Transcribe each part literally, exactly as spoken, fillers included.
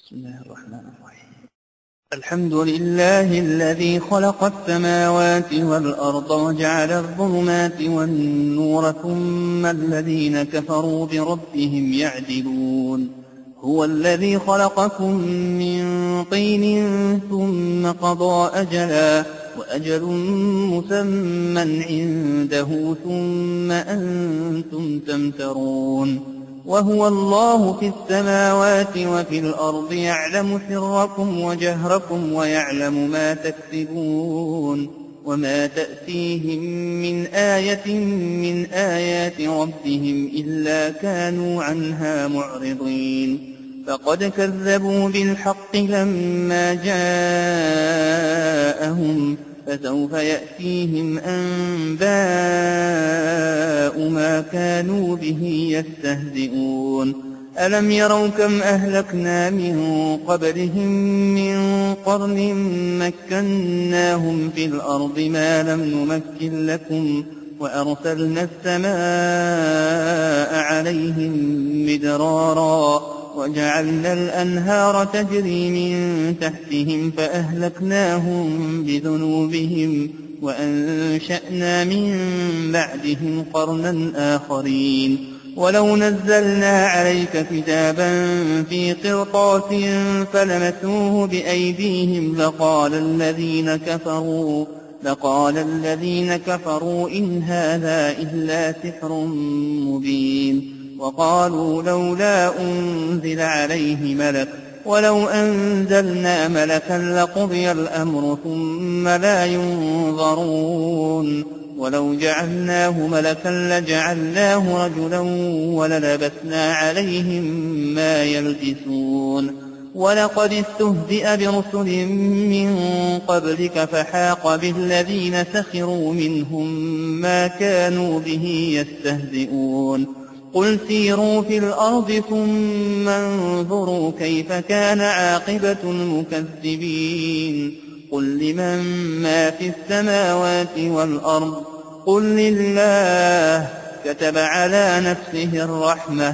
بسم الله الرحمن الرحيم. الحمد لله الذي خلق السماوات والأرض وجعل الظلمات والنور ثم الذين كفروا بربهم يعدلون. هو الذي خلقكم من طين ثم قضى أجلا وأجل مسمى عنده ثم أنتم تمترون. وهو الله في السماوات وفي الأرض يعلم سركم وجهركم ويعلم ما تكسبون. وما تأتيهم من آية من آيات ربهم إلا كانوا عنها معرضين. فقد كذبوا بالحق لما جاءهم فسوف يأتيهم أنباء ما كانوا به يستهزئون. ألم يروا كم أهلكنا من قبلهم من قرن مكناهم في الأرض ما لم نمكن لكم وأرسلنا السماء عليهم مدرارا وجعلنا الأنهار تجري من تحتهم فأهلكناهم بذنوبهم وأنشأنا من بعدهم قرنا آخرين. ولو نزلنا عليك كتابا في قرطاس فلمسوه بأيديهم لقال الذين كفروا لقال الذين كفروا إن هذا إلا سحر مبين. وقالوا لولا أنزل عليه ملك ولو أنزلنا ملكا لقضي الأمر ثم لا ينظرون. ولو جعلناه ملكا لجعلناه رجلا وللبسنا عليهم ما يلبسون. ولقد استهزئ برسل من قبلك فحاق بالذين سخروا منهم ما كانوا به يستهزئون. قل سيروا في الأرض ثم انظروا كيف كان عاقبة المكذبين. قل لمن ما في السماوات والأرض قل لله كتب على نفسه الرحمة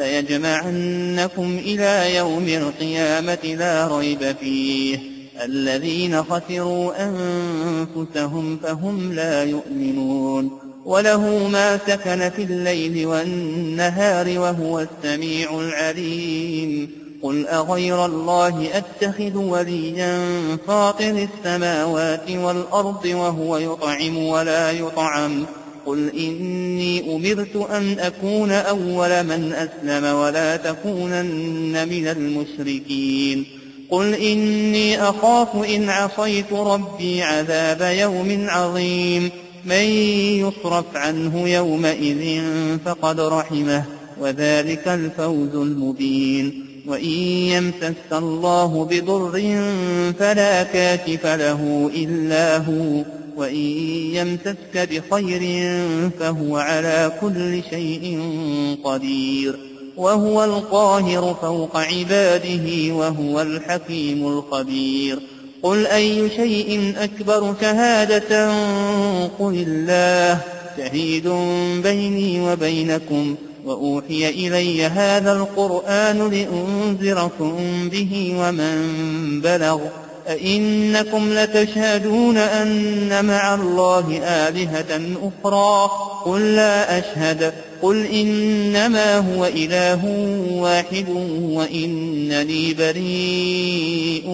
ليجمعنكم إلى يوم القيامة لا ريب فيه. الذين خسروا أنفسهم فهم لا يؤمنون. وله ما سكن في الليل والنهار وهو السميع العليم. قل أغير الله أتخذ وليا فاطر السماوات والأرض وهو يطعم ولا يطعم. قل إني أمرت أن أكون أول من أسلم ولا تكونن من المشركين. قل إني أخاف إن عصيت ربي عذاب يوم عظيم. من يصرف عنه يومئذ فقد رحمه وذلك الفوز المبين. وإن يمسسك الله بضر فلا كاشف له إلا هو وإن يمسسك بخير فهو على كل شيء قدير. وهو القاهر فوق عباده وهو الحكيم الخبير. قل أي شيء أكبر شهادة قل الله شهيد بيني وبينكم وأوحي إلي هذا القرآن لأنذركم به ومن بلغ. أئنكم لتشهدون أن مع الله آلهة أخرى قل لا أشهد. قل إنما هو إله واحد وإنني بريء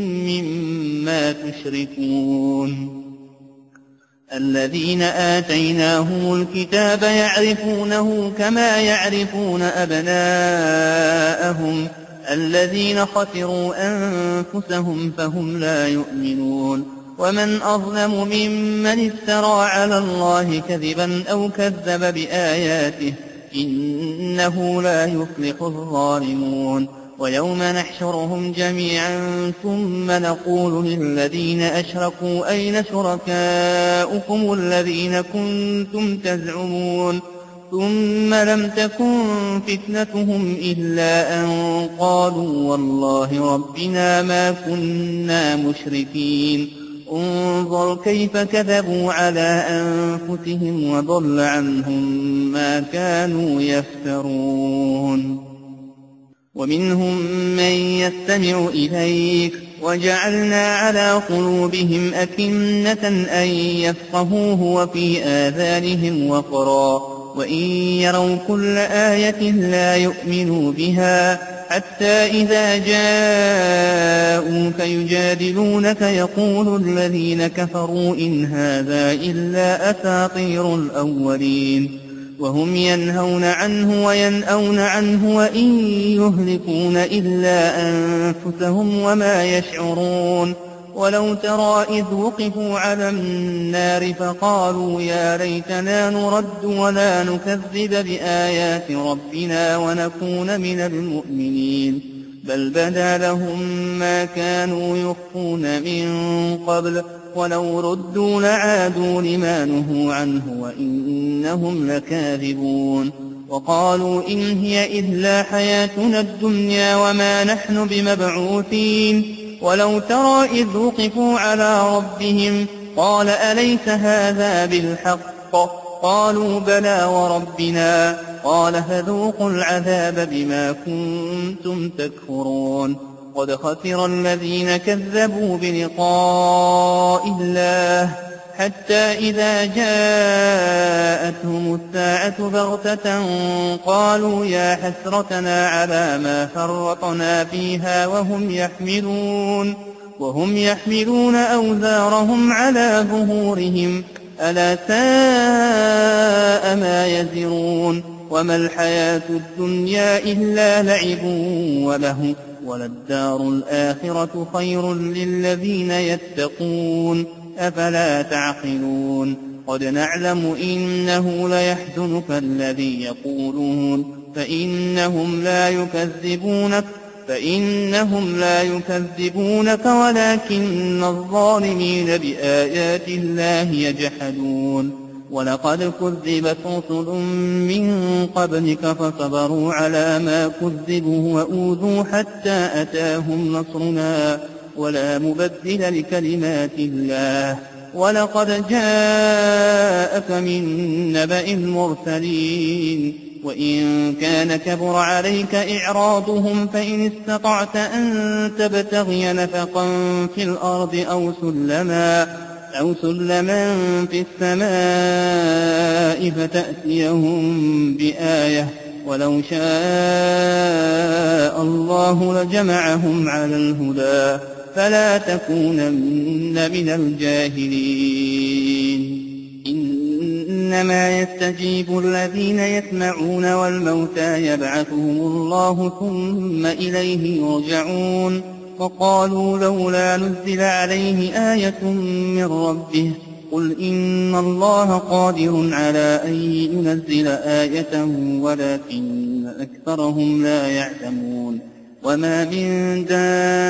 مما تشركون. الذين آتيناهم الكتاب يعرفونه كما يعرفون أبناءهم الذين خسروا أنفسهم فهم لا يؤمنون. ومن أظلم ممن افترى على الله كذبا أو كذب بآياته إنه لا يفلح الظالمون. ويوم نحشرهم جميعا ثم نقول للذين أشركوا أين شركاؤكم الذين كنتم تزعمون ثم لم تكن فتنتهم إلا أن قالوا والله ربنا ما كنا مشركين. انظر كيف كذبوا على أنفسهم وضل عنهم ما كانوا يفترون. ومنهم من يستمع إليك وجعلنا على قلوبهم أكنة أن يفقهوه وفي آذانهم وقرا وإن يروا كل آية لا يؤمنوا بها حتى إذا جاءوك يجادلونك يقول الذين كفروا إن هذا إلا أساطير الأولين وهم ينهون عنه وينأون عنه وإن يهلكون إلا أنفسهم وما يشعرون ولو ترى إذ وقفوا على النار فقالوا يا ليتنا نرد ولا نكذب بآيات ربنا ونكون من المؤمنين بل بدا لهم ما كانوا يخفون من قبل ولو ردوا لعادوا لما نهوا عنه وإنهم لكاذبون وقالوا إن هي إلا حياتنا الدنيا وما نحن بمبعوثين ولو ترى إذ وقفوا على ربهم قال أليس هذا بالحق قالوا بلى وربنا قال فذوقوا العذاب بما كنتم تكفرون قد خسر الذين كذبوا بلقاء الله حتى إذا جاءتهم الساعة بغتة قالوا يا حسرتنا على ما فرطنا فيها وهم يحملون وهم يحملون أوزارهم على ظهورهم ألا ساء ما يزرون وما الحياة الدنيا إلا لعب وله وللدار الآخرة خير للذين يتقون أفلا تعقلون قد نعلم إنه ليحزنك الذي يقولون فإنهم لا يكذبونك فإنهم لا يكذبونك ولكن الظالمين بآيات الله يجحدون ولقد كذبت رسل من قبلك فصبروا على ما كذبوا وأوذوا حتى أتاهم نصرنا ولا مبدل لكلمات الله ولقد جاءك من نبأ المرسلين وإن كان كبر عليك إعراضهم فإن استطعت أن تبتغي نفقا في الأرض أو سلما أو سلما في السماء فتأتيهم بآية ولو شاء الله لجمعهم على الهدى فلا تكونن من الجاهلين إنما يستجيب الذين يسمعون والموتى يبعثهم الله ثم إليه يرجعون وقالوا لولا نزل عليه آية من ربه قل إن الله قادر على أن ينزل آية ولكن أكثرهم لا يعلمون وما من دابة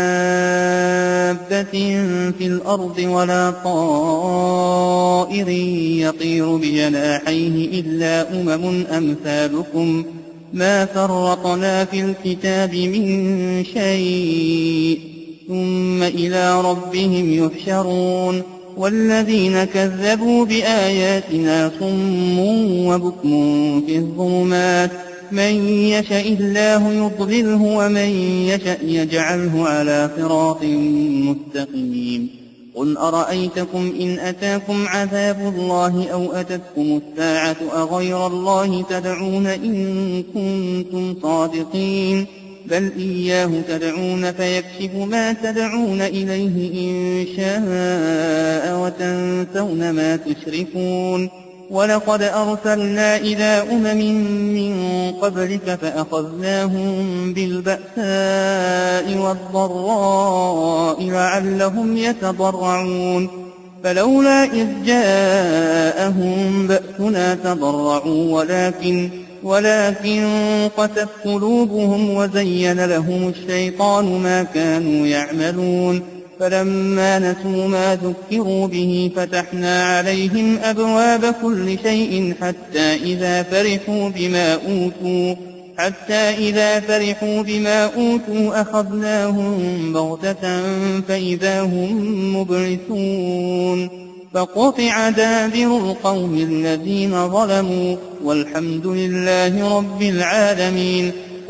في الأرض ولا طائر يطير بجناحيه إلا أمم أمثالكم ما فرطنا في الكتاب من شيء ثم إلى ربهم يحشرون والذين كذبوا بآياتنا صم وبكم في الظلمات من يشاء الله يضلله ومن يشاء يجعله على صراط مستقيم قل أرأيتكم إن أتاكم عذاب الله أو أتتكم الساعة أغير الله تدعون إن كنتم صادقين بل إياه تدعون فيكشف ما تدعون إليه إن شاء وتنسون ما تشركون ولقد أرسلنا إلى أمم من قبلك فأخذناهم بالبأساء والضراء لعلهم يتضرعون فلولا إذ جاءهم بأسنا تضرعوا ولكن ولكن قست قلوبهم وزين لهم الشيطان ما كانوا يعملون فلما نسوا ما ذكروا به فتحنا عليهم أبواب كل شيء حتى إذا فرحوا بما أوتوا حتى إذا فرحوا بما أوتوا أخذناهم بغتة فإذا هم مبلسون فقطع دابر القوم الذين ظلموا والحمد لله رب العالمين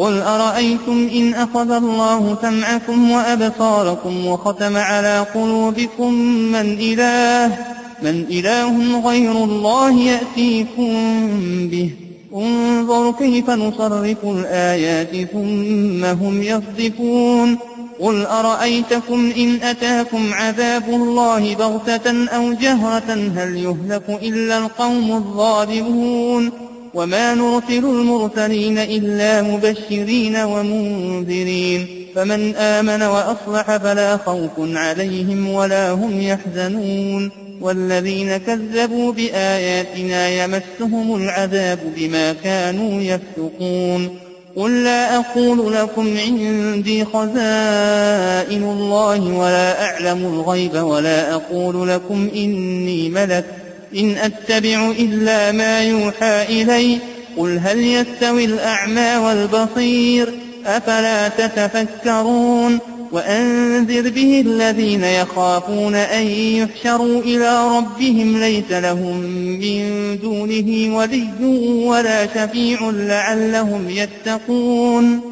قل أرأيتم إن أخذ الله سمعكم وأبصاركم وختم على قلوبكم من إله, من إله غير الله يأتيكم به انظر كيف نصرف الآيات ثم هم يصدفون قل أرأيتكم إن أتاكم عذاب الله بغتة أو جهرة هل يهلك إلا القوم الظالمون وما نرسل المرسلين إلا مبشرين ومنذرين فمن آمن وأصلح فلا خوف عليهم ولا هم يحزنون والذين كذبوا بآياتنا يمسهم العذاب بما كانوا يفسقون قل لا أقول لكم عندي خزائن الله ولا أعلم الغيب ولا أقول لكم إني ملك إن أتبع إلا ما يوحى إلي قل هل يستوي الأعمى والبصير أفلا تتفكرون وأنذر به الذين يخافون أن يحشروا إلى ربهم ليس لهم من دونه ولي ولا شفيع لعلهم يتقون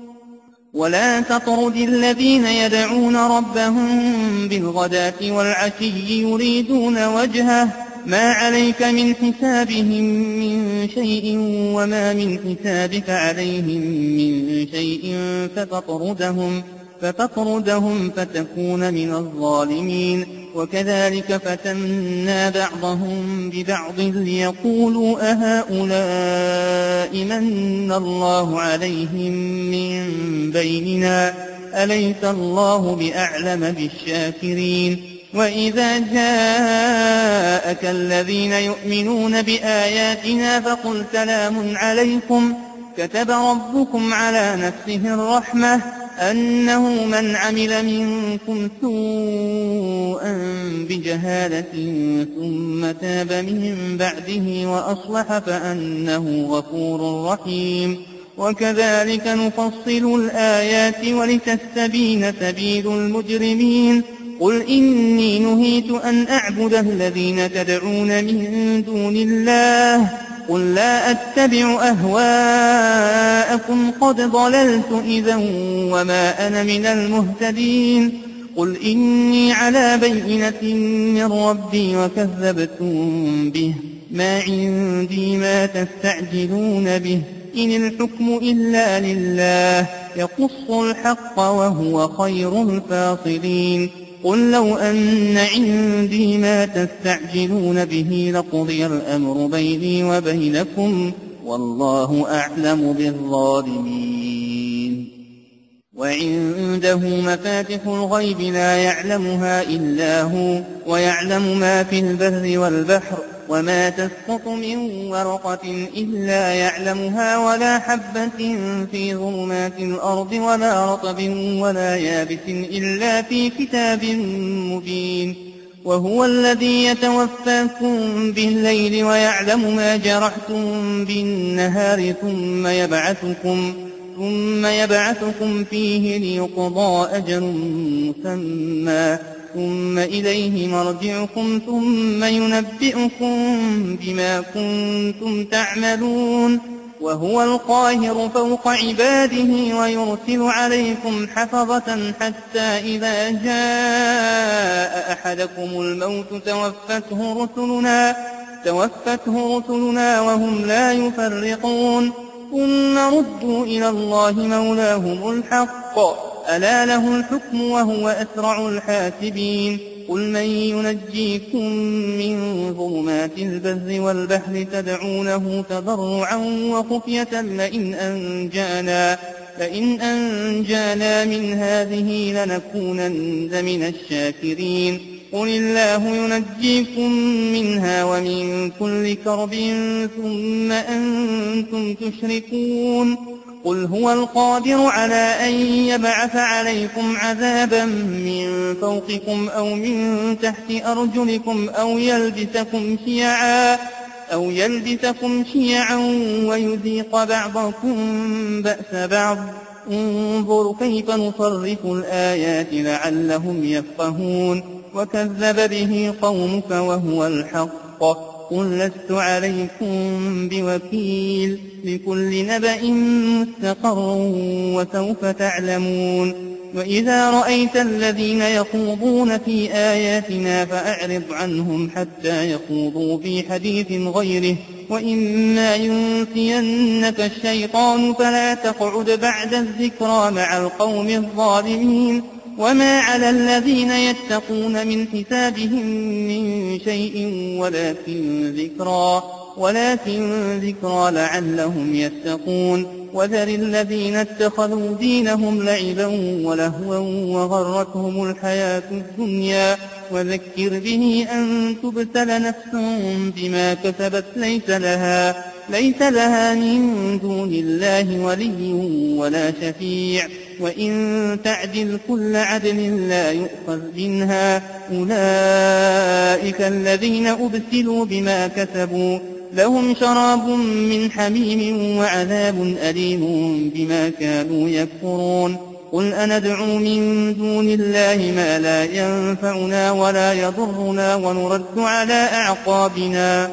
ولا تطرد الذين يدعون ربهم بالغداة والعشي يريدون وجهه ما عليك من حسابهم من شيء وما من حسابك عليهم من شيء فتطردهم فتطردهم فتكون من الظالمين وكذلك فتنا بعضهم ببعض ليقولوا أهؤلاء من الله عليهم من بيننا أليس الله بأعلم بالشاكرين وإذا جاءك الذين يؤمنون بآياتنا فقل سلام عليكم كتب ربكم على نفسه الرحمة أنه من عمل منكم سوءا بجهالة ثم تاب من بعده وأصلح فأنه غفور رحيم وكذلك نفصل الآيات ولتستبين سبيل المجرمين قل إني نهيت أن أعبد الذين تدعون من دون الله قل لا أتبع أهواءكم قد ضللت إذا وما أنا من المهتدين قل إني على بينة من ربي وكذبتم به ما عندي ما تستعجلون به إن الحكم إلا لله يقص الحق وهو خير الفاصلين قل لو أن عندي ما تستعجلون به لقضي الأمر بيني وبينكم والله أعلم بالظالمين وعنده مفاتح الغيب لا يعلمها إلا هو ويعلم ما في البر والبحر وما تسقط من ورقة إلا يعلمها ولا حبة في ظلمات الأرض ولا رطب ولا يابس إلا في كتاب مبين وهو الذي يتوفاكم بالليل ويعلم ما جرحتم بالنهار ثم يبعثكم ثم يبعثكم فيه ليقضى أجل مسمى ثم إليه مرجعكم ثم ينبئكم بما كنتم تعملون وهو القاهر فوق عباده ويرسل عليكم حفظة حتى إذا جاء أحدكم الموت توفته رسلنا, توفته رسلنا وهم لا يفرقون ثم ردوا إلى الله مولاهم الحق ألا له الحكم وهو أسرع الحاسبين قل من ينجيكم من ظلمات البر والبحر تدعونه تضرعا وخفية لئن أنجانا, لئن أنجانا من هذه لنكونن من الشاكرين قل الله ينجيكم منها ومن كل كرب ثم أنتم تشركون قل هو القادر على أن يبعث عليكم عذابا من فوقكم أو من تحت أرجلكم أو يلبسكم شيعا أو يلبسكم شيعا ويذيق بعضكم بأس بعض انظر كيف نصرف الآيات لعلهم يفقهون وكذب به قومك وهو الحق قل لست عليكم بوكيل لكل نبأ مستقر وسوف تعلمون وإذا رأيت الذين يخوضون في آياتنا فأعرض عنهم حتى يخوضوا في حديث غيره وإما ينسينك الشيطان فلا تقعد بعد الذكرى مع القوم الظالمين وما على الذين يتقون من حسابهم من شيء ولكن ذكرى ولكن ذكرى لعلهم يتقون وذر الذين اتخذوا دينهم لعبا ولهوا وغرتهم الحياة الدنيا وذكر به أن تبتل نفس بما كسبت ليس لها, ليس لها من دون الله ولي ولا شفيع وإن تعدل كل عدل لا يؤخذ منها أولئك الذين أبسلوا بما كسبوا لهم شراب من حميم وعذاب أليم بما كانوا يكفرون قل أندعو من دون الله ما لا ينفعنا ولا يضرنا ونرد على أعقابنا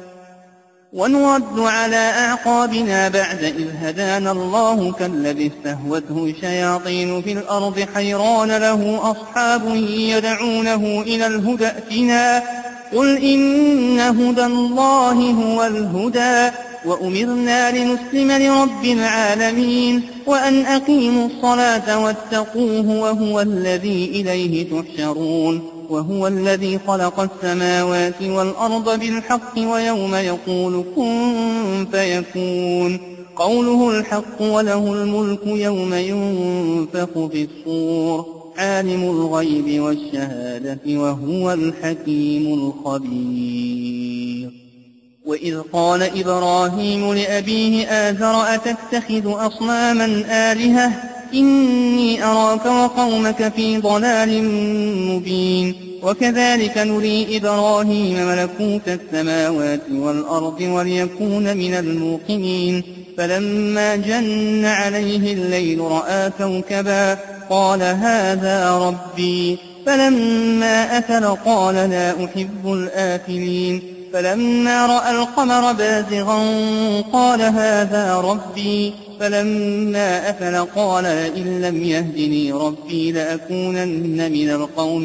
ونرد على أعقابنا بعد إذ هدانا الله كالذي استهوته الشياطين في الأرض حيران له أصحاب يدعونه إلى الهدى ائتنا قل إن هدى الله هو الهدى وأمرنا لنسلم لرب العالمين وأن أقيموا الصلاة واتقوه وهو الذي إليه تحشرون وهو الذي خلق السماوات والأرض بالحق ويوم يقول كن فيكون قوله الحق وله الملك يوم ينفخ في الصور عالم الغيب والشهادة وهو الحكيم الخبير وإذ قال إبراهيم لأبيه آزر أتتخذ أصناما آلهة إني أراك وقومك في ضلال مبين وكذلك نري إبراهيم ملكوت السماوات والأرض وليكون من الموقنين فلما جن عليه الليل رأى كوكبا قال هذا ربي فلما أفل قال لا أحب الآفلين فلما رأى القمر بازغا قال هذا ربي فلما أفل قال إن لم يهدني ربي لأكونن من القوم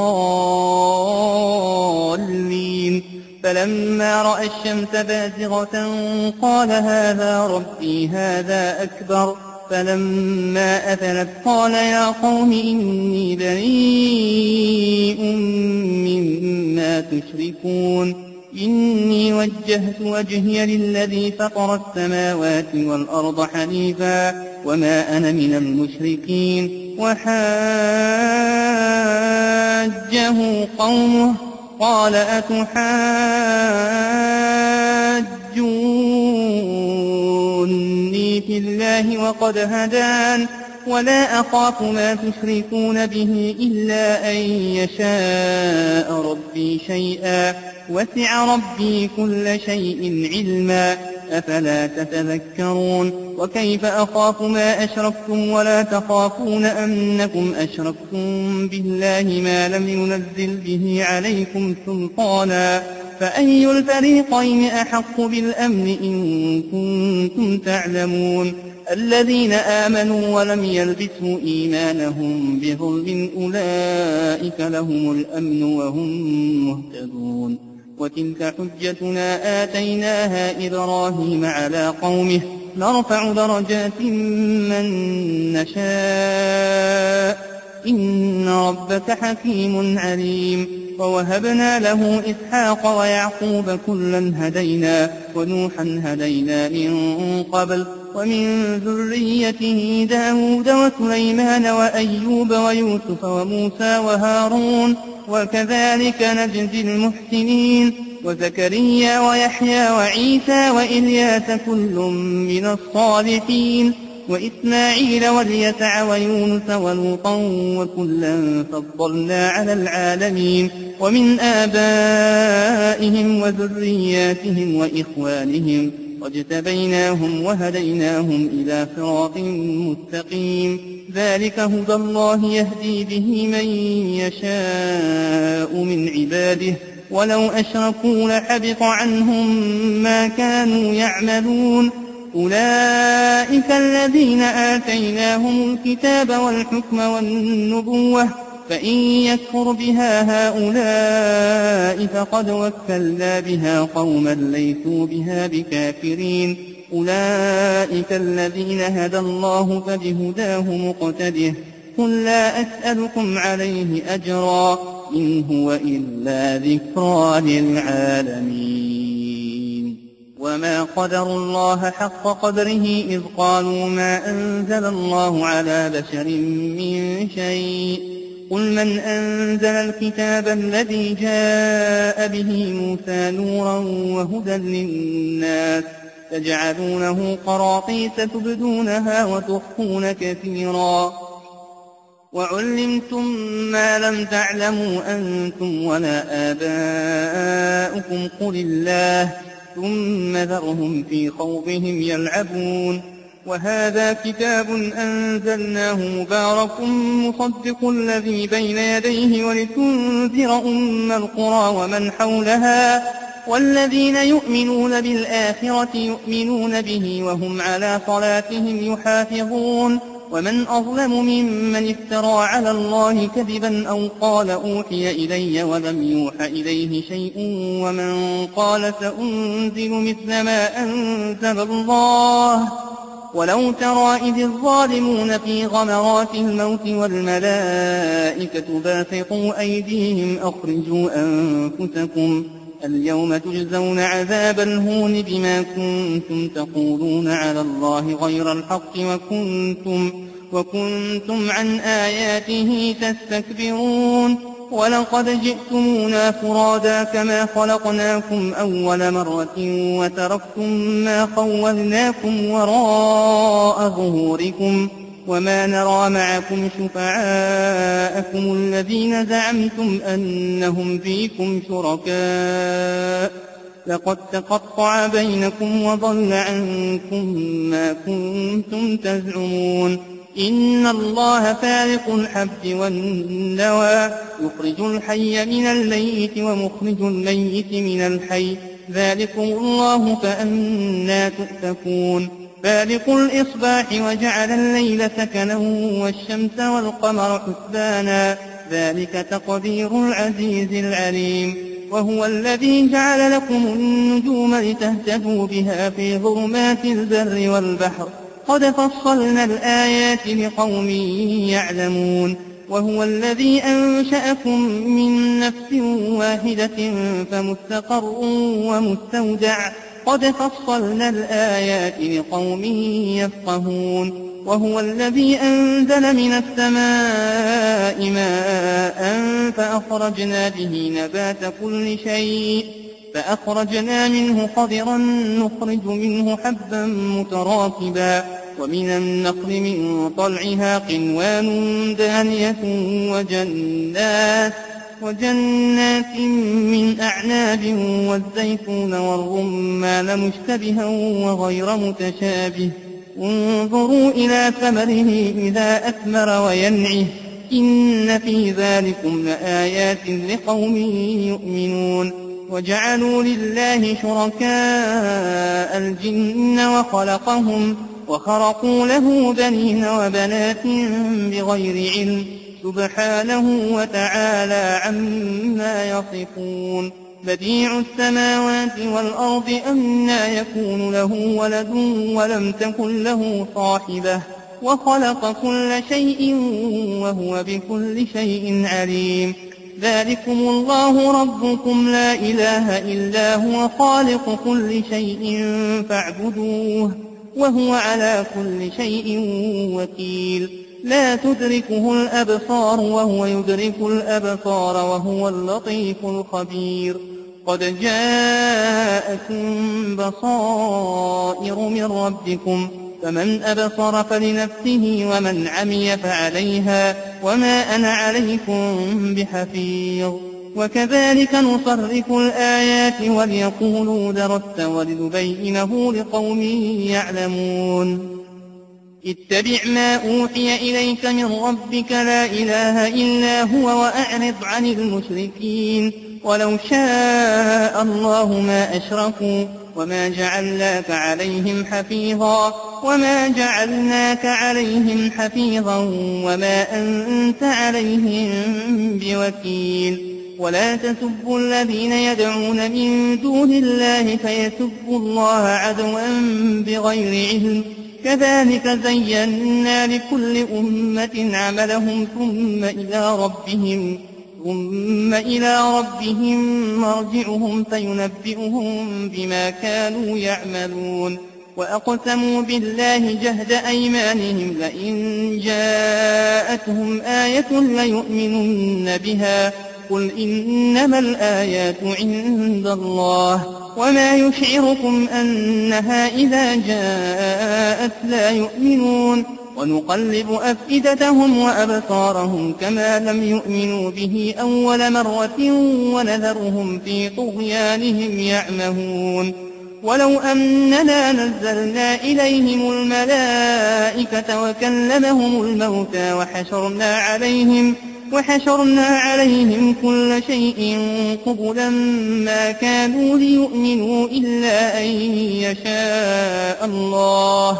الضالين فلما رأى الشمس بازغة قال هذا ربي هذا أكبر فلما أفلت قال يا قوم إني بريء مما تشركون إني وجهت وجهي للذي فطر السماوات والأرض حنيفا وما أنا من المشركين وحاجه قومه قال أتحاجوني في الله وقد هدان ولا أخاف ما تشركون به إلا أن يشاء ربي شيئا وسع ربي كل شيء علما أفلا تتذكرون وكيف أخاف ما أشركتم ولا تخافون أنكم أشركتم بالله ما لم ينزل به عليكم سلطانا فأي الفريقين أحق بالأمن إن كنتم تعلمون الذين آمنوا ولم يلبسوا إيمانهم بظلم أولئك لهم الأمن وهم مهتدون وتلك حجتنا آتيناها إبراهيم على قومه نرفع درجات من نشاء إن ربك حكيم عليم ووهبنا له إسحاق ويعقوب كلا هدينا ونوحا هدينا من قبل ومن ذريته داود وسليمان وأيوب ويوسف وموسى وهارون وكذلك نجزي المحسنين وزكريا ويحيى وعيسى وإلياس كل من الصالحين وإسماعيل واليسع ويونس ولوطا وكلا فضلنا على العالمين ومن آبائهم وذرياتهم وإخوانهم واجتبيناهم وهديناهم إلى صراط مستقيم ذلك هدى الله يهدي به من يشاء من عباده ولو أشركوا لحبط عنهم ما كانوا يعملون أولئك الذين آتيناهم الكتاب والحكم والنبوة فإن يكفر بها هؤلاء فقد وكلنا بها قوما ليسوا بها بكافرين أولئك الذين هدى الله فبهداه مقتده قل لا أسألكم عليه أجرا إن هو إلا ذكرى للعالمين وما قدروا الله حق قدره إذ قالوا ما أنزل الله على بشر من شيء قل من أنزل الكتاب الذي جاء به موسى نورا وهدى للناس تجعلونه قراطيس تبدونها وتخفون كثيرا وعلمتم ما لم تعلموا أنتم ولا آباؤكم قل الله ثم ذرهم في خوضهم يلعبون وهذا كتاب أنزلناه مبارك مصدق الذي بين يديه ولتنذر أم القرى ومن حولها والذين يؤمنون بالآخرة يؤمنون به وهم على صلاتهم يحافظون ومن أظلم ممن افترى على الله كذبا أو قال أوحي إلي ولم يوح إليه شيء ومن قال سأنزل مثل ما أنزل الله ولو ترى إذ الظالمون في غمرات الموت والملائكة باسطوا أيديهم أخرجوا أنفسكم اليوم تجزون عذاب الهون بما كنتم تقولون على الله غير الحق وكنتم, وكنتم عن آياته تستكبرون ولقد جئتمونا فرادا كما خلقناكم أول مرة وتركتم ما خولناكم وراء ظهوركم وما نرى معكم شفعاءكم الذين زعمتم أنهم فيكم شركاء لقد تقطع بينكم وضل عنكم ما كنتم تزعمون إن الله فارق الحب والنوى يخرج الحي من الميت ومخرج الميت من الحي ذلكم الله فأنى تؤفكون فالق الإصباح وجعل الليل سكنا والشمس والقمر حسبانا ذلك تقدير العزيز العليم وهو الذي جعل لكم النجوم لتهتدوا بها في ظلمات البر والبحر قد فصلنا الآيات لقوم يعلمون وهو الذي أنشأكم من نفس واحدة فمستقر ومستودع قد فصلنا الآيات لقوم يفقهون وهو الذي أنزل من السماء ماء فأخرجنا به نبات كل شيء فأخرجنا منه خضرا نخرج منه حبا متراكبا ومن النخل من طلعها قنوان دانية وجنات وجنات من أعناب والزيتون والرمان مشتبها وغير متشابه انظروا إلى ثمره إذا أثمر وينعه إن في ذلكم لآيات لقوم يؤمنون وجعلوا لله شركاء الجن وخلقهم وخرقوا له بنين وبنات بغير علم سبحانه وتعالى عما يصفون بديع السماوات والأرض أنى يكون له ولد ولم تكن له صاحبة وخلق كل شيء وهو بكل شيء عليم ذلكم الله ربكم لا إله إلا هو خالق كل شيء فاعبدوه وهو على كل شيء وكيل لا تدركه الأبصار وهو يدرك الأبصار وهو اللطيف الخبير قد جاءكم بصائر من ربكم فمن أبصر فلنفسه ومن عمي فعليها وما أنا عليكم بحفيظ وكذلك نصرف الآيات وليقولوا درست ولنبينه لقوم يعلمون اتبع ما أوحي إليك من ربك لا إله إلا هو وأعرض عن المشركين ولو شاء الله ما أشركوا وما جعلناك عليهم حفيظا وما جعلناك عليهم حفيظا وما أنت عليهم بوكيل ولا تسبوا الذين يدعون من دون الله فيسبوا الله عدوا بغير علم كذلك زينا لكل أمة عملهم ثم إلى ربهم ثم إلى ربهم مرجعهم فينبئهم بما كانوا يعملون وأقسموا بالله جهد أيمانهم لئن جاءتهم آية ليؤمنن بها قل إنما الآيات عند الله وما يشعركم أنها إذا جاءت لا يؤمنون ونقلب أفئدتهم وأبصارهم كما لم يؤمنوا به أول مرة ونذرهم في طغيانهم يعمهون ولو أننا نزلنا إليهم الملائكة وكلمهم الموتى وحشرنا عليهم وحشرنا عليهم كل شيء قبلا ما كانوا ليؤمنوا إلا أن يشاء الله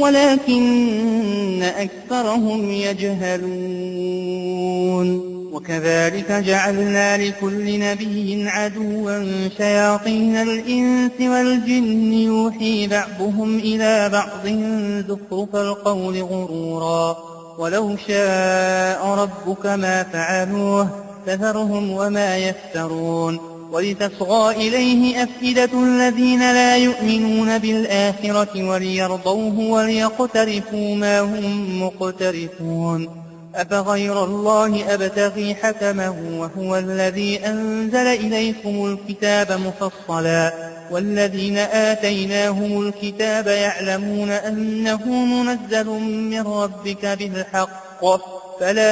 ولكن أكثرهم يجهلون وكذلك جعلنا لكل نبي عدوا شياطين الإنس والجن يوحي بعضهم إلى بعض زخرف القول غرورا ولو شاء ربك ما فعلوه فذرهم وما يفترون ولتصغى إليه أفئدة الذين لا يؤمنون بالآخرة وليرضوه وليقترفوا ما هم مقترفون أفغير الله أبتغي حكما وهو الذي أنزل إليكم الكتاب مفصلا والذين آتيناهم الكتاب يعلمون أنه منزل من ربك بالحق فلا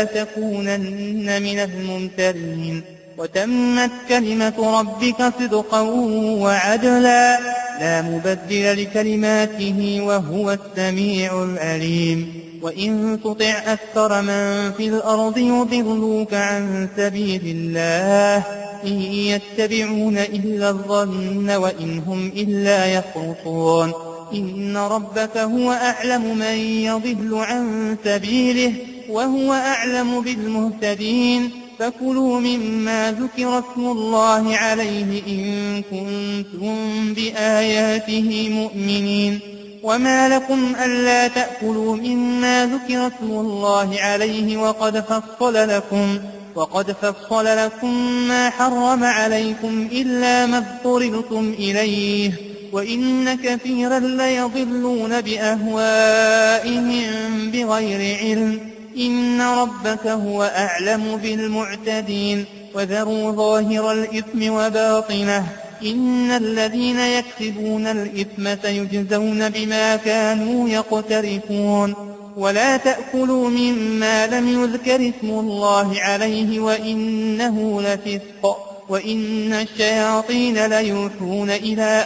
تكونن من الممترين وتمت كلمة ربك صدقا وعدلا لا مبدل لكلماته وهو السميع العليم وإن تطع أكثر من في الأرض يضلوك عن سبيل الله إن يتبعون إلا الظن وإن هم إلا يخرصون إن ربك هو أعلم من يضل عن سبيله وهو أعلم بالمهتدين فكلوا مما ذكر اسم الله عليه إن كنتم بآياته مؤمنين وما لكم ألا تأكلوا مما ذكر اسم الله عليه وقد فصل لكم وقد فصل لكم ما حرم عليكم إلا ما اضطررتم إليه وإن كثيرا ليضلون بأهوائهم بغير علم إن ربك هو أعلم بالمعتدين وذروا ظاهر الإثم وباطنه إن الذين يكسبون الإثم سيجزون بما كانوا يقترفون ولا تأكلوا مما لم يذكر اسم الله عليه وإنه لفسق وإن الشياطين ليوحون إلى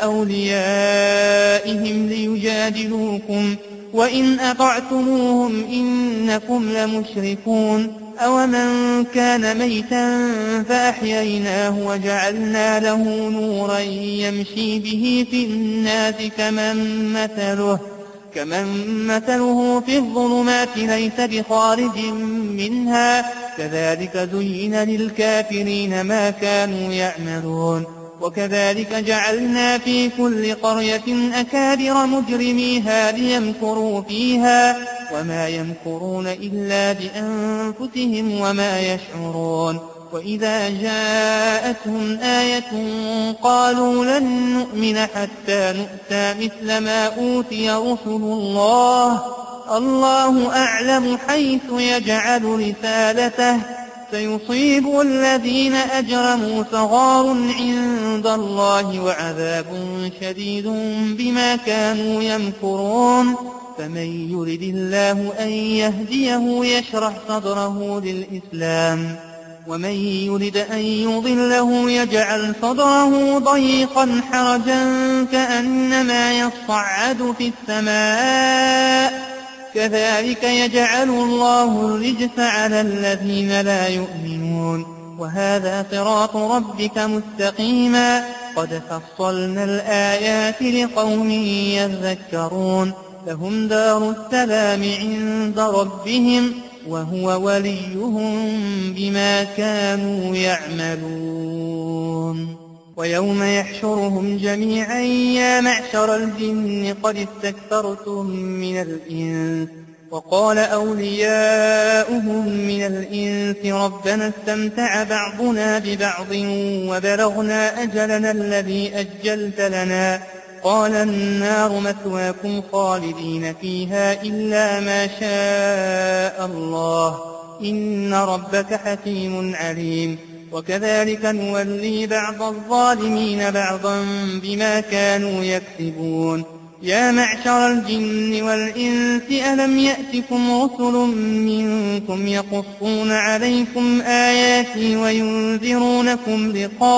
أوليائهم ليجادلوكم وإن أطعتموهم إنكم لمشركون أومن كان ميتا فأحييناه وجعلنا له نورا يمشي به في الناس كمن مثله كمن مثله في الظلمات ليس بخارج منها كذلك زين للكافرين ما كانوا يعملون وكذلك جعلنا في كل قرية أكابر مجرميها ليمكروا فيها وما يمكرون إلا بأنفسهم وما يشعرون وإذا جاءتهم آية قالوا لن نؤمن حتى نؤتى مثل ما أوتي رسل الله الله أعلم حيث يجعل رسالته سيصيب الذين أجرموا صغار عند الله وعذاب شديد بما كانوا يمكرون فمن يرد الله أن يهديه يشرح صدره للإسلام ومن يرد أن يضله يجعل صدره ضيقا حرجا كأنما يصعد في السماء كذلك يجعل الله الرجس على الذين لا يؤمنون وهذا صراط ربك مستقيما قد فصلنا الآيات لقوم يذكرون لهم دار السلام عند ربهم وهو وليهم بما كانوا يعملون ويوم يحشرهم جميعا يا معشر الجن قد استكثرتم من الإنس وقال أولياؤهم من الإنس ربنا استمتع بعضنا ببعض وبلغنا أجلنا الذي أجلت لنا قال النار مثواكم خالدين فيها إلا ما شاء الله إن ربك حكيم عليم وكذلك نولي بعض الظالمين بعضا بما كانوا يكسبون يا معشر الجن والإنس ألم يأتكم رسل منكم يقصون عليكم آياتي وينذرونكم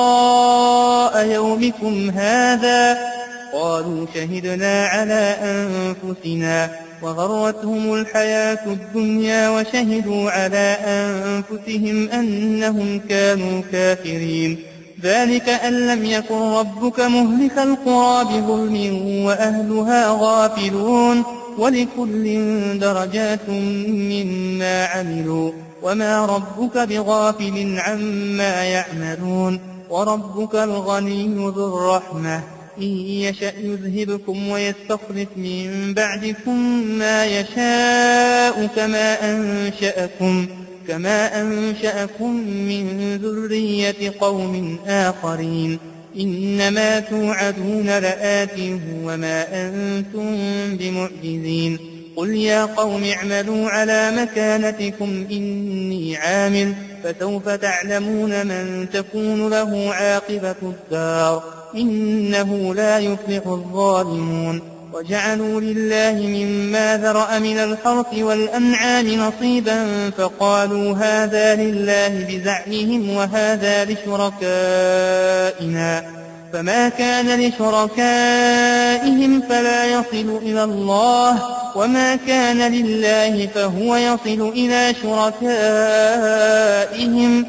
لقاء يومكم هذا قالوا شهدنا على أنفسنا وغرتهم الحياة الدنيا وشهدوا على أنفسهم أنهم كانوا كافرين ذلك أن لم يكن ربك مهلك القرى بظلم وأهلها غافلون ولكل درجات مما عملوا وما ربك بغافل عما يعملون وربك الغني ذو الرحمة إن يشأ يذهبكم ويستخلف من بعدكم ما يشاء كما أنشأكم كما أنشأكم من ذرية قوم آخرين إنما توعدون لآت وما أنتم بمعجزين قل يا قوم اعملوا على مكانتكم إني عامل فسوف تعلمون من تكون له عاقبة الدار إنه لا يفلح الظالمون وجعلوا لله مما ذرأ من الحرث والأنعام نصيبا فقالوا هذا لله بزعمهم وهذا لشركائنا فما كان لشركائهم فلا يصل إلى الله وما كان لله فهو يصل إلى شركائهم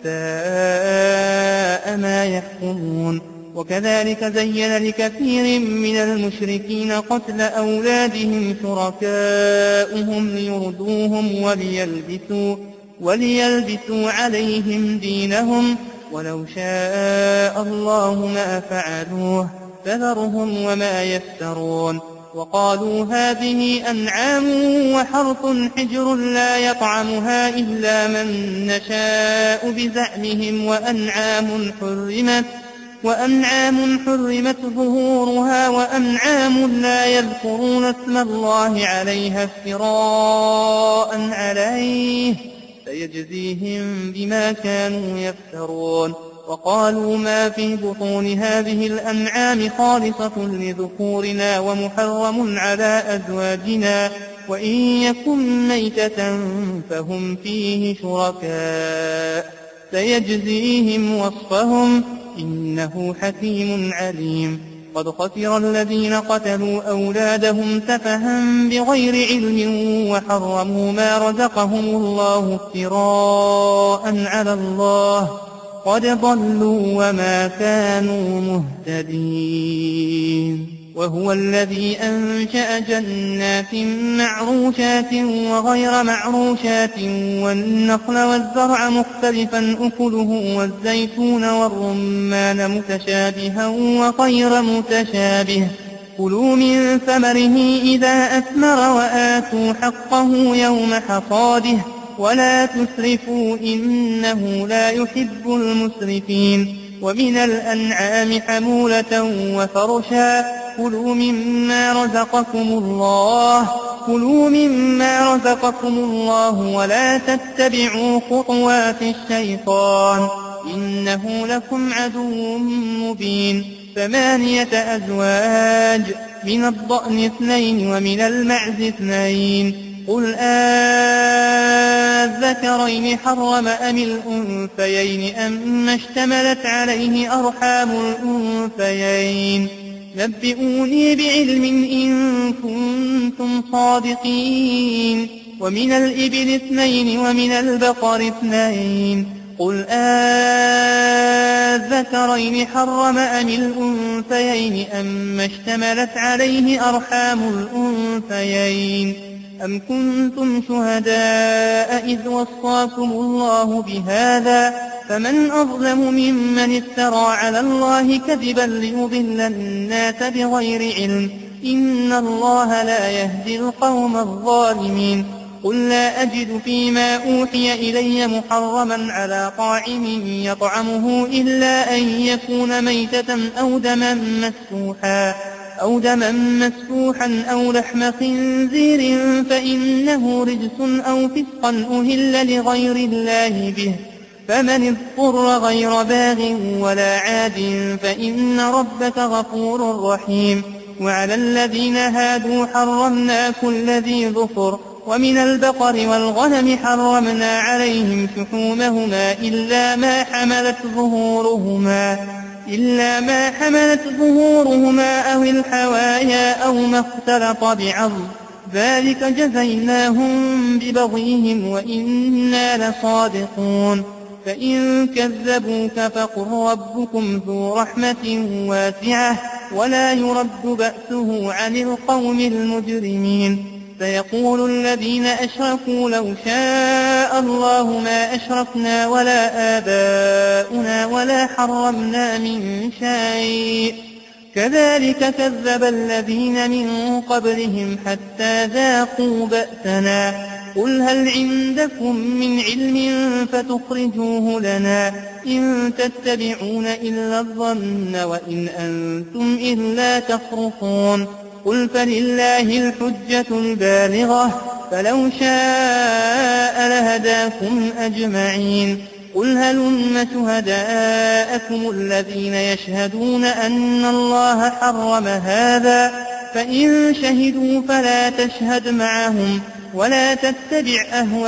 ساء ما يحكمون وكذلك زين لكثير من المشركين قتل أولادهم شركاؤهم ليردوهم وليلبسوا, وليلبسوا عليهم دينهم ولو شاء الله ما فعلوه فذرهم وما يفترون وقالوا هذه أنعام وحرث حجر لا يطعمها إلا من نشاء بزعمهم وأنعام حرمت وأنعام حرمت ظهورها وأنعام لا يذكرون اسم الله عليها افتراء عليه سيجزيهم بما كانوا يفترون وقالوا ما في بطون هذه الأنعام خالصة لذكورنا ومحرم على أزواجنا وإن يكن ميتة فهم فيه شركاء سيجزيهم وصفهم إنه حكيم عليم قد خسر الذين قتلوا أولادهم سفها بغير علم وحرموا ما رزقهم الله افتراء على الله قد ضلوا وما كانوا مهتدين وهو الذي أنشأ جنات معروشات وغير معروشات والنخل والزرع مختلفا أكله والزيتون والرمان متشابها وغير متشابه كلوا من ثمره إذا أثمر وآتوا حقه يوم حصاده ولا تسرفوا إنه لا يحب المسرفين ومن الأنعام حمولة وفرشا كلوا مما رزقكم الله كلوا مما رزقكم الله ولا تتبعوا خطوات الشيطان إنه لكم عدو مبين ثمانية أزواج من الضأن اثنين ومن المعز اثنين قل آذكرين حرم أم الأنثيين أما اشتملت عليه أرحام الأنثيين نبئوني بعلم إن كنتم صادقين ومن الإبل اثنين ومن البقر اثنين قل آذكرين حرم أم الأنثيين أم اشتملت عليه أرحام الأنثيين أم كنتم شهداء إذ وصاكم الله بهذا فمن أظلم ممن افترى على الله كذبا ليضل الناس بغير علم إن الله لا يهدي القوم الظالمين قل لا أجد فيما أوحي إلي محرما على طاعم يطعمه إلا أن يكون ميتة أو دما مسفوحا أو دما مسفوحا أو لحم خنزير فإنه رجس أو فسقا أهل لغير الله به فمن اضطر غير باغ ولا عاد فإن ربك غفور رحيم وعلى الذين هادوا حرمنا كل ذي ظفر ومن البقر والغنم حرمنا عليهم شحومهما إلا ما حملت ظهورهما إلا ما حملت ظهورهما أو الحوايا أو ما اختلط بعظم ذلك جزيناهم ببغيهم وإنا لصادقون فإن كذبوك فقل ربكم ذو رحمة واسعة ولا يرد بأسه عن القوم المجرمين سيقول الذين أشركوا لو شاء الله ما أشركنا ولا آباؤنا ولا حرمنا من شيء كذلك كذب الذين من قبلهم حتى ذاقوا بأسنا قل هل عندكم من علم فتخرجوه لنا إن تتبعون إلا الظن وإن أنتم إلا تخرصون قل فلله الحجة البالغة فلو شاء لهداكم أجمعين قل هلم شهداءكم الذين يشهدون أن الله حرم هذا فإن شهدوا فلا تشهد معهم ولا تتبع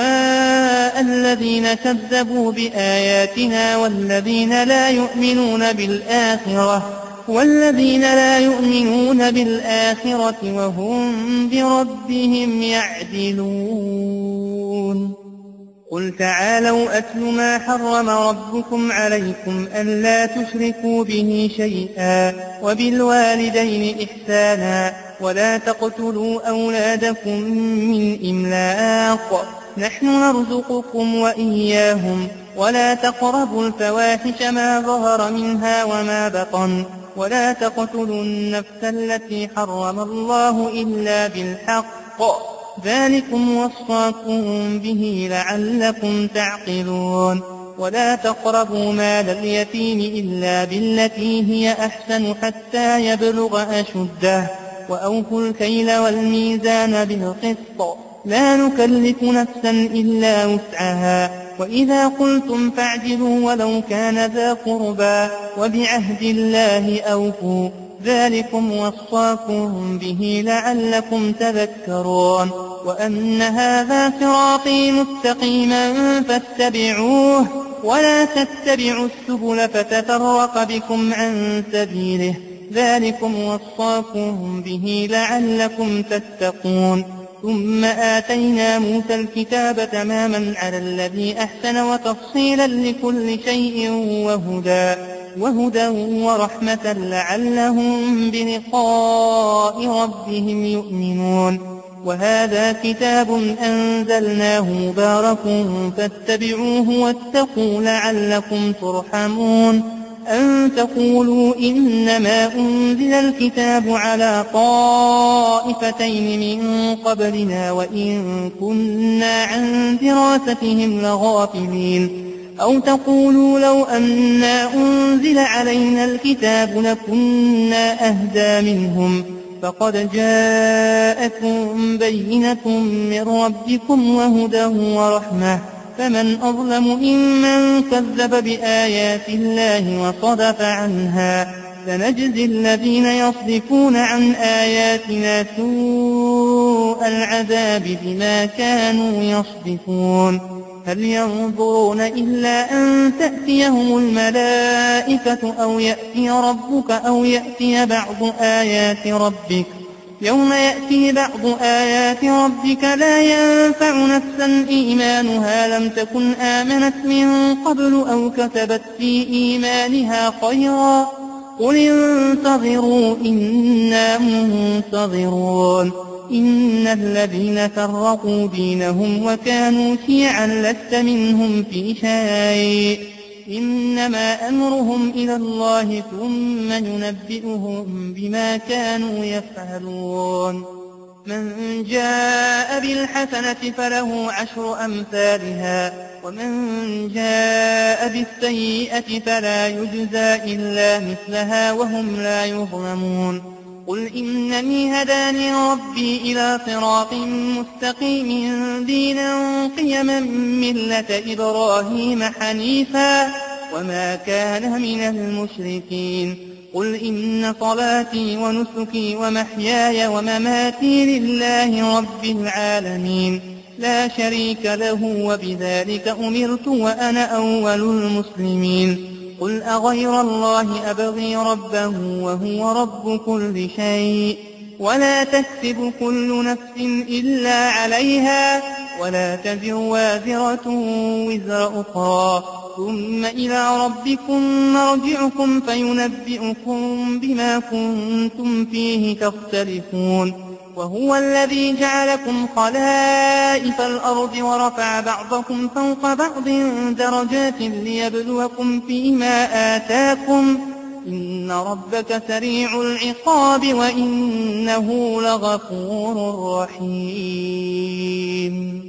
أهواء الذين كذبوا بآياتنا والذين لا يؤمنون بالآخرة والذين لا يؤمنون بالآخرة وهم بربهم يعدلون قل تعالوا أتل ما حرم ربكم عليكم ألا تشركوا به شيئا وبالوالدين إحسانا ولا تقتلوا أولادكم من إملاق نحن نرزقكم وإياهم ولا تقربوا الفواحش ما ظهر منها وما بطن ولا تقتلوا النفس التي حرم الله إلا بالحق ذلكم وصاكم به لعلكم تعقلون ولا تقربوا مال اليتيم إلا بالتي هي أحسن حتى يبلغ أشده وأوفوا الكيل والميزان بالقسط لا نكلف نفسا إلا وسعها وإذا قلتم فاعدلوا ولو كان ذا قربى وبعهد الله أوفوا ذلكم وصاكم به لعلكم تذكرون وأن هذا صراطي مستقيما فاتبعوه ولا تتبعوا السبل فتفرق بكم عن سبيله ذلكم وصاكم به لعلكم تتقون ثم آتينا موسى الكتاب تماما على الذي أحسن وتفصيلا لكل شيء وهدى وهدى ورحمة لعلهم بلقاء ربهم يؤمنون وهذا كتاب أنزلناه مبارك فاتبعوه واتقوا لعلكم ترحمون أن تقولوا إنما أنزل الكتاب على طائفتين من قبلنا وإن كنا عن دراستهم لغافلين أو تقولوا لو أنا أنزل علينا الكتاب لكنا أهدى منهم فقد جاءكم بينة من ربكم وهدى ورحمة فمن أظلم ممن كذب بآيات الله وصدف عنها سنجزي الذين يصدفون عن آياتنا سوء العذاب بما كانوا يصدفون هل ينظرون إلا أن تأتيهم الملائكة أو يأتي ربك أو يأتي بعض آيات ربك يوم يأتي بعض آيات ربك لا ينفع نفسا إيمانها لم تكن آمنت من قبل أو كتبت في إيمانها خيرا قل انتظروا إنا منتظرون إن الذين فرقوا دينهم وكانوا شيعا لست منهم في شيء إنما أمرهم إلى الله ثم ينبئهم بما كانوا يفعلون من جاء بالحسنة فله عشر أمثالها ومن جاء بالسيئة فلا يجزى إلا مثلها وهم لا يظلمون قل إنني هداني ربي إلى صراط مستقيم دينا قيما ملة إبراهيم حنيفا وما كان من المشركين قل إن صلاتي ونسكي ومحياي ومماتي لله رب العالمين لا شريك له وبذلك أمرت وأنا أول المسلمين قل أغير الله أبغي ربا وهو رب كل شيء ولا تكسب كل نفس إلا عليها ولا تزر وازرة وزر أخرى ثم إلى ربكم مرجعكم فينبئكم بما كنتم فيه تختلفون وهو الذي جعلكم خلائف الأرض ورفع بعضكم فوق بعض درجات ليبلوكم فيما آتاكم إن ربك سريع العقاب وإنه لغفور رحيم